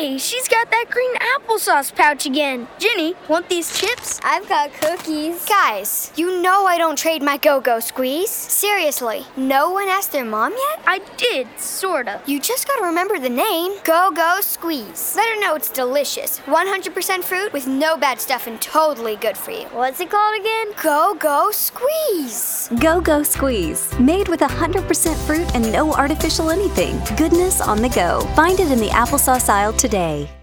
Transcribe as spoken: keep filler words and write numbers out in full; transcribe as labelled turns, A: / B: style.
A: Hey, she's got that green applesauce pouch again. Ginny, want these chips?
B: I've got cookies. Guys, you know I don't trade my Go-Go Squeeze. Seriously, no one asked their mom yet?
A: I did, sorta.
B: You just gotta remember the name, Go-Go Squeeze. Let her know it's delicious. one hundred percent fruit with no bad stuff and totally good for you.
A: What's it called again?
B: Go-Go Squeeze.
C: Go-Go Squeeze. Made with one hundred percent fruit and no artificial anything. Goodness on the go. Find it in the applesauce aisle today.